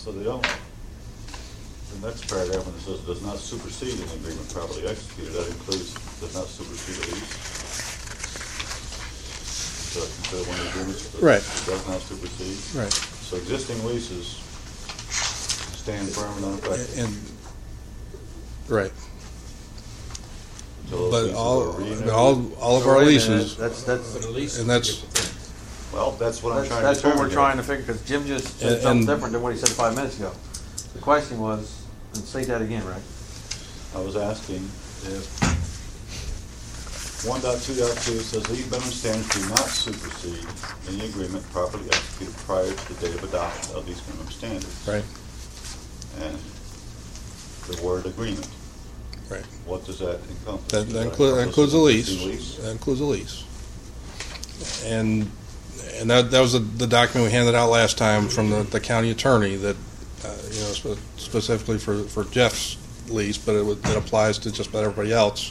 So they don't, the next paragraph when it says does not supersede an agreement properly executed, that includes does not supersede a lease. So consider one of the agreements Right. does not supersede. Right. So existing leases stand firm and unaffected. Right. Until those But leases all are renewed. of our leases, and that's Well, that's what I'm trying to That's what determine we're here. trying to figure, because Jim just said something And- different than what he said 5 minutes ago. The question was, and state that again, right? I was asking if 1.2.2 says these minimum standards do not supersede any agreement properly executed prior to the date of adoption of these minimum standards. right. And the word agreement, Right. what does that encompass? That Does that includes a lease. existing That includes a lease. And that was the document we handed out last time from the county attorney that specifically for Jeff's lease, but it applies to just about everybody else.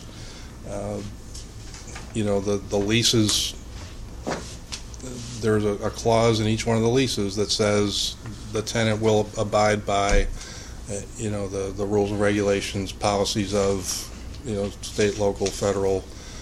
The leases. There's a clause in each one of the leases that says the tenant will abide by, the rules and regulations, policies of, state, local, federal,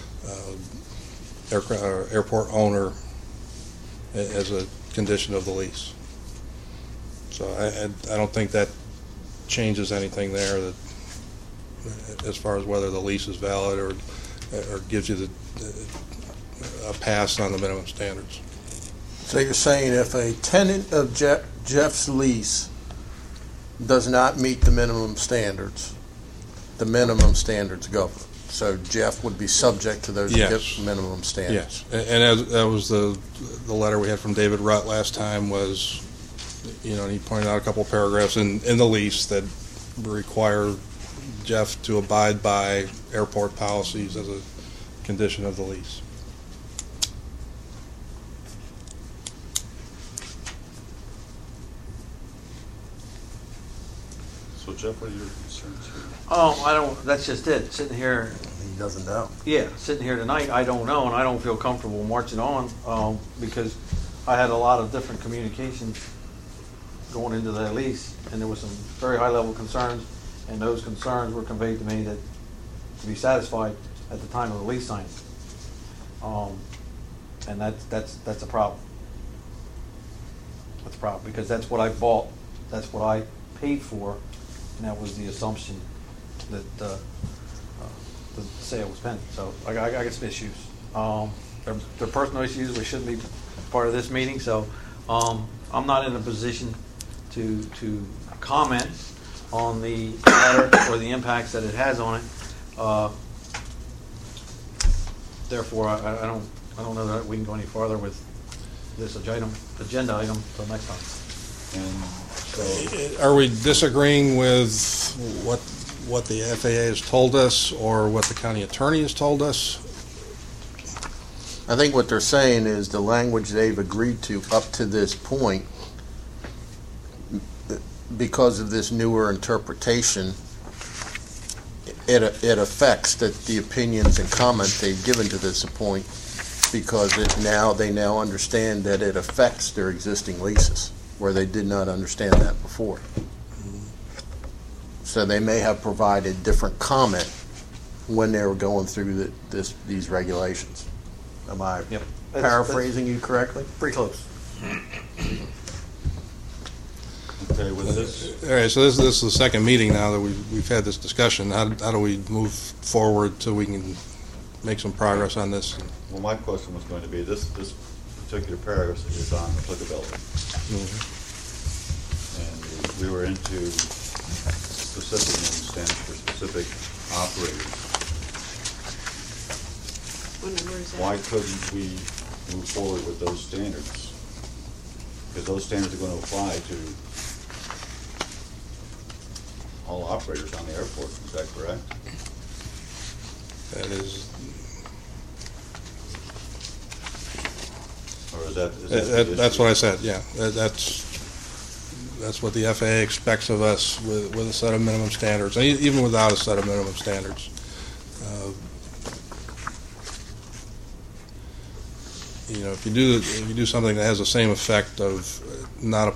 airport owner as a condition of the lease. So I don't think that changes anything there that as far as whether the lease is valid or gives you a pass on the minimum standards. So you're saying if a tenant of Jeff's lease does not meet the minimum standards go. So Jeff would be subject to those Yes. minimum standards. Yes, and as that was the letter we had from David Rutt last time was, and he pointed out a couple of paragraphs in the lease that require Jeff to abide by airport policies as a condition of the lease. So Jeff, what are your concerns here? Oh, that's just it. Sitting here, He doesn't know. sitting here tonight, I don't know, and I don't feel comfortable marching on, because I had a lot of different communications going into that lease, and there was some very high-level concerns, and those concerns were conveyed to me that to be satisfied at the time of the lease signing. And that's a problem. That's a problem, because that's what I bought, that's what I paid for, and that was the assumption that the sale was pending. So I got some issues. They're personal issues, which shouldn't be part of this meeting, so I'm not in a position to comment on the matter or the impacts that it has on it. Therefore, I don't know that we can go any farther with this agenda item until next time. And so, Are we disagreeing with what the FAA has told us or what the county attorney has told us? I think what they're saying is the language they've agreed to up to this point, because of this newer interpretation, it affects the opinions and comments they've given to this point, because they now understand that it affects their existing leases, where they did not understand that before. So they may have provided different comment when they were going through these regulations. Am I Yep. paraphrasing you correctly? Pretty close. okay, with this, All right, so this is the second meeting now that we've had this discussion. How do we move forward so we can make some progress on this? well, my question was going to be this particular paragraph is on applicability. And we were into specific minimum standards for specific operators. What number is that? Why couldn't we move forward with those standards? Because those standards are going to apply to all operators on the airport, is that correct? That is, Or is that? that's what I said, yeah. That's what the FAA expects of us with a set of minimum standards, and even without a set of minimum standards. If you do something that has the same effect of not